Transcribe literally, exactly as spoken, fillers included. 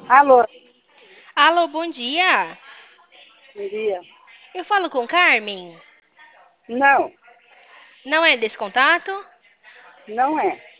Alô, Alô, bom dia. bom dia. Eu falo com Carmen? Não, Não é desse contato? não é.